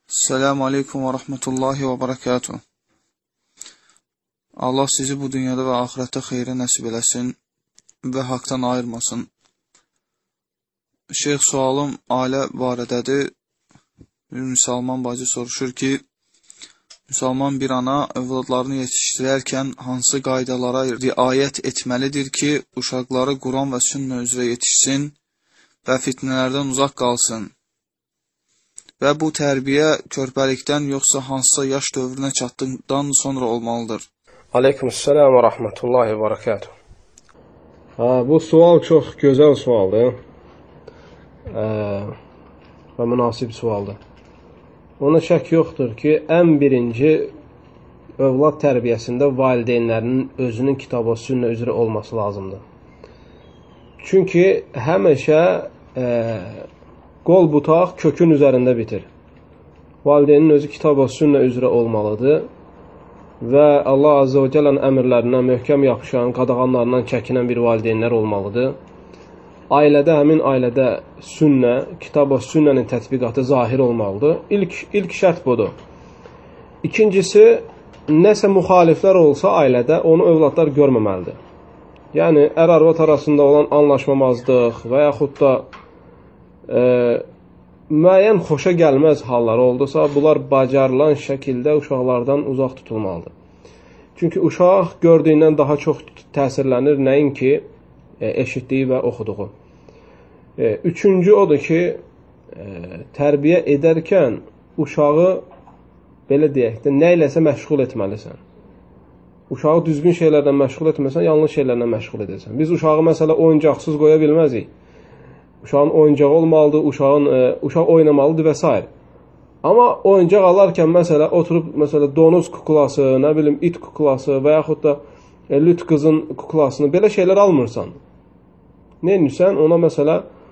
Selamun Aleyküm və Rəhmətullahi və Barakatuh. Allah sizi bu dünyada və ahirətdə xeyri nəsib eləsin və haqdan ayırmasın. Şeyx, sualım ailə barədədir. Bir müsəlman bacı soruşur ki, müsəlman bir ana övladlarını yetişdirərkən hansı qaydalara riayət etməlidir ki, uşaqları Quran və sünnə üzrə yetişsin və fitnələrdən uzaq qalsın? Və bu tərbiyə körpəlikdən yoxsa hansısa yaş dövrünə çatdıqdan sonra olmalıdır? Aleykümselam və Rəhmətullahi və Barakatuh. Bu sual çox gözəl sualdır və münasib sualdır. Ona şək yoxdur ki, ən birinci övlad tərbiyəsində valideynlərinin özünün kitab-ı sünnə üzrə olması lazımdır. Çünki həmişə qol butaq kökün üzərində bitir. Valideynin özü kitab-ı sünnə üzrə olmalıdır və Allah Azze və Cəllənin əmrlərindən möhkəm yapışan, qadağanlarından çəkinən bir valideynlər olmalıdır. Ailədə, həmin ailədə sünnə, kitab-ı sünnənin tətbiqatı zahir olmalıdır. İlk şərt budur. İkincisi, nəsə müxaliflər olsa ailədə, onu övladlar görməməlidir. Yəni, ər-arvad arasında olan anlaşmamazlıq və yaxud da müəyyən xoşa gəlməz halları oldusa, bunlar bacarılan şəkildə uşaqlardan uzaq tutulmalıdır. Çünki uşaq gördüyündən daha çox təsirlənir, nəinki eşitdiyi və oxuduğu. Üçüncü odur ki, tərbiyə edərkən uşağı, belə deyək də, nə iləsə məşğul etməlisən. Uşağı düzgün şeylərlə məşğul etməsən, yanlış şeylərlə məşğul edəsən. Biz uşağı məsələ oyuncaqsız qoya bilməzik. Uşağın oyuncağı olmalıdır, uşaq oynamalıdır və s. Amma oyuncaq alarkən məsələ oturub donuz kuklası, nə bilim it kuklası və yaxud da lüt qızın kuklasını belə şeylər almırsan. Nə edirsən? Ona məsələ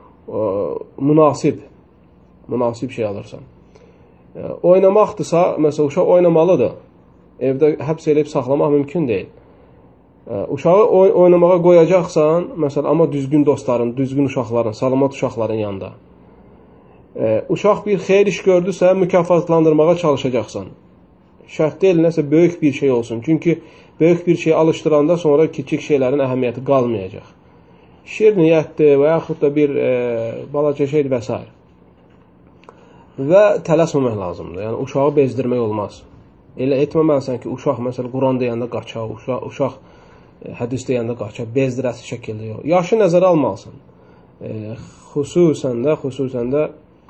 münasib şey alırsan. Oynamaqdırsa, məsələ uşaq oynamalıdır. Evdə həbs edib saxlamaq mümkün deyil. Uşağı oynamağa qoyacaqsan, məsələn, amma düzgün dostların, düzgün uşaqların, salamat uşaqların yanında. Uşaq bir xeyir iş gördüsə, mükafatlandırmağa çalışacaqsan. Şərt deyil, nəsə böyük bir şey olsun. Çünki böyük bir şey alışdıranda sonra kiçik şeylərin əhəmiyyəti qalmayacaq. Şir niyyətdir və yaxud da bir balaca şeydir və s. Və tələsməmək lazımdır. Yəni, uşağı bezdirmək olmaz. Elə etməməlisən ki, uşaq, məsələn, Quran deyəndə qaçaq, uşaq hədis deyəndə qaçaq, bezdirəsi şəkildə yox. Yaşı nəzərə almalısın. Xüsusən də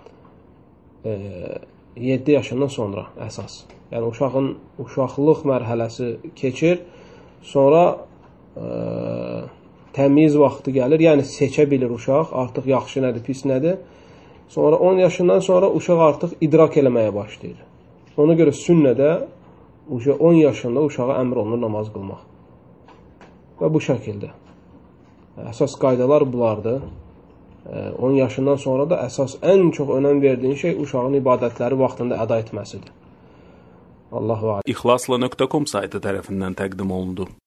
7 yaşından sonra əsas. Yəni, uşağın uşaqlıq mərhələsi keçir, sonra təmiz vaxtı gəlir, yəni seçə bilir uşaq, artıq yaxşı nədir, pis nədir. Sonra 10 yaşından sonra uşaq artıq idrak eləməyə başlayır. Ona görə sünnədə 10 yaşında uşağa əmr olunur namaz qılmaq. Və bu şəkildə. Əsas qaydalar bunlardır. 10 yaşından sonra da əsas ən çox önəm verdiyin şey uşağın ibadətləri vaxtında əda etməsidir. Allahu aləm. İxlasla.com saytı tərəfindən təqdim olundu.